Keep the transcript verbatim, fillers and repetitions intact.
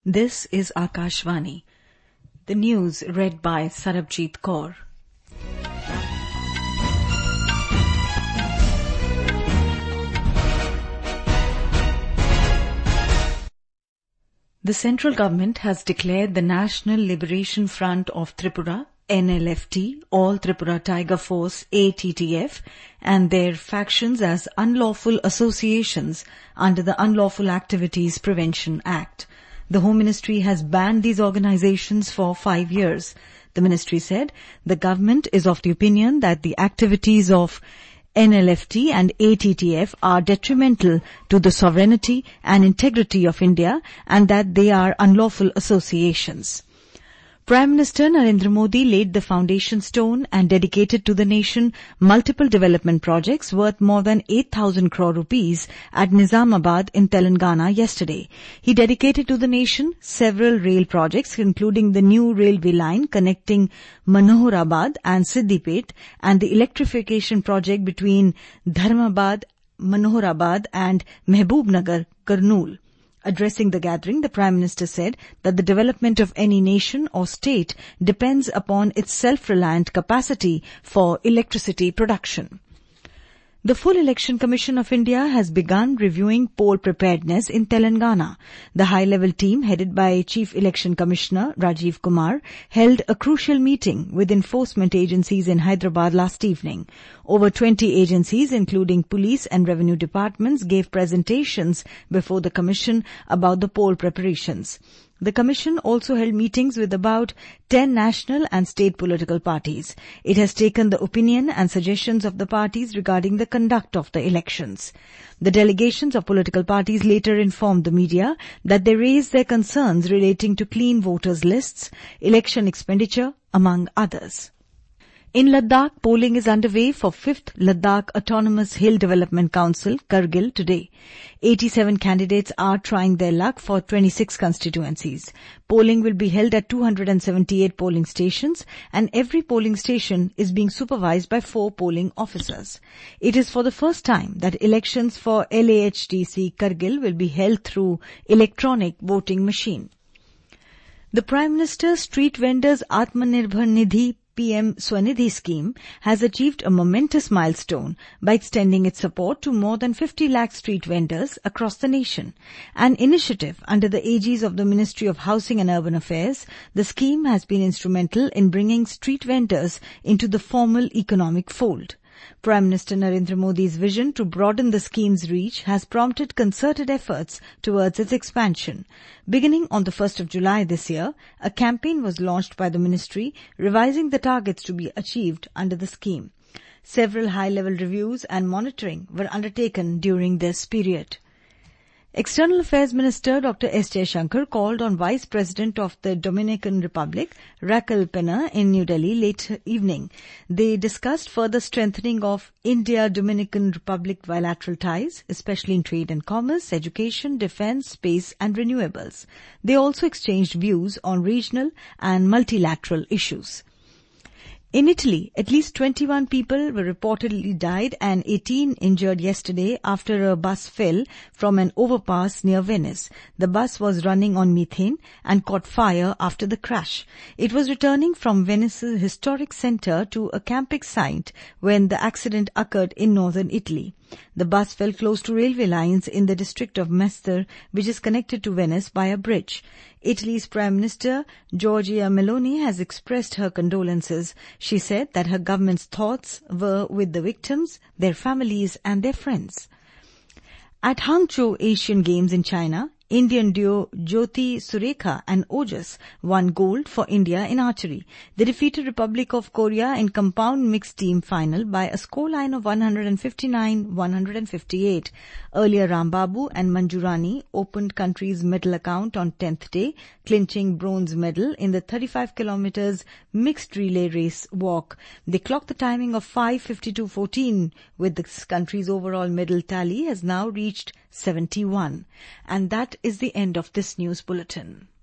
This is Akashvani. The news read by Sarabjit Kaur. The central government has declared the National Liberation Front of Tripura, N L F T, All Tripura Tiger Force, A T T F, and their factions as unlawful associations under the Unlawful Activities Prevention Act. The Home Ministry has banned these organizations for five years. The ministry said the government is of the opinion that the activities of N L F T and A T T F are detrimental to the sovereignty and integrity of India and that they are unlawful associations. Prime Minister Narendra Modi laid the foundation stone and dedicated to the nation multiple development projects worth more than eight thousand crore rupees at Nizamabad in Telangana yesterday. He dedicated to the nation several rail projects, including the new railway line connecting Manoharabad and Siddipet and the electrification project between Dharmabad, Manoharabad and Mehboob-Nagar, Kurnool. Addressing the gathering, the Prime Minister said that the development of any nation or state depends upon its self-reliant capacity for electricity production. The Full Election Commission of India has begun reviewing poll preparedness in Telangana. The high-level team headed by Chief Election Commissioner Rajiv Kumar held a crucial meeting with enforcement agencies in Hyderabad last evening. Over twenty agencies, including police and revenue departments, gave presentations before the Commission about the poll preparations. The Commission also held meetings with about ten national and state political parties. It has taken the opinion and suggestions of the parties regarding the conduct of the elections. The delegations of political parties later informed the media that they raised their concerns relating to clean voters' lists, election expenditure, among others. In Ladakh, polling is underway for fifth Ladakh Autonomous Hill Development Council, Kargil, today. eighty-seven candidates are trying their luck for twenty-six constituencies. Polling will be held at two hundred seventy-eight polling stations, and every polling station is being supervised by four polling officers. It is for the first time that elections for L A H D C Kargil will be held through electronic voting machine. The Prime Minister's Street Vendors Atmanirbhar Nidhi P M Swanidhi scheme has achieved a momentous milestone by extending its support to more than fifty lakh street vendors across the nation. An initiative under the aegis of the Ministry of Housing and Urban Affairs, the scheme has been instrumental in bringing street vendors into the formal economic fold. Prime Minister Narendra Modi's vision to broaden the scheme's reach has prompted concerted efforts towards its expansion. Beginning on the first of July this year, a campaign was launched by the ministry revising the targets to be achieved under the scheme. Several high-level reviews and monitoring were undertaken during this period. External Affairs Minister Doctor S. Jaishankar called on Vice President of the Dominican Republic, Raquel Pena, in New Delhi late evening. They discussed further strengthening of India-Dominican Republic bilateral ties, especially in trade and commerce, education, defence, space and renewables. They also exchanged views on regional and multilateral issues. In Italy, at least twenty-one people were reportedly died and eighteen injured yesterday after a bus fell from an overpass near Venice. The bus was running on methane and caught fire after the crash. It was returning from Venice's historic centre to a camping site when the accident occurred in northern Italy. The bus fell close to railway lines in the district of Mestre, which is connected to Venice by a bridge. Italy's Prime Minister Giorgia Meloni has expressed her condolences. She said that her government's thoughts were with the victims, their families and their friends. At Hangzhou Asian Games in China, Indian duo Jyoti Surekha and Ojas won gold for India in archery. They defeated Republic of Korea in compound mixed team final by a scoreline of one fifty-nine to one fifty-eight. Earlier, Rambabu and Manjurani opened country's medal account on tenth day, clinching bronze medal in the thirty-five kilometers mixed relay race walk. They clocked the timing of five fifty-two fourteen, with the country's overall medal tally has now reached seventy-one. And that is the end of this news bulletin.